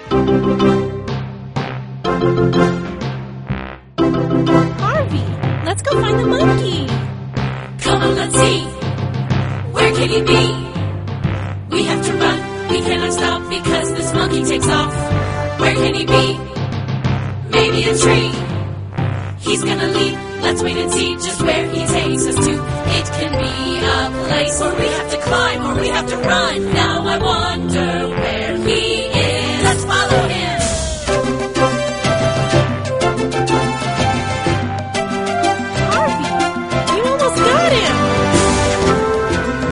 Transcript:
Harvey, let's go find the monkey. Come on, let's see. Where can he be? We have to run. We cannot stop because this monkey takes off. Where can he be? Maybe a tree. He's gonna leap. Let's wait and see just where he takes us to. It can be a place where we have to climb or we have to run. Now I wonder where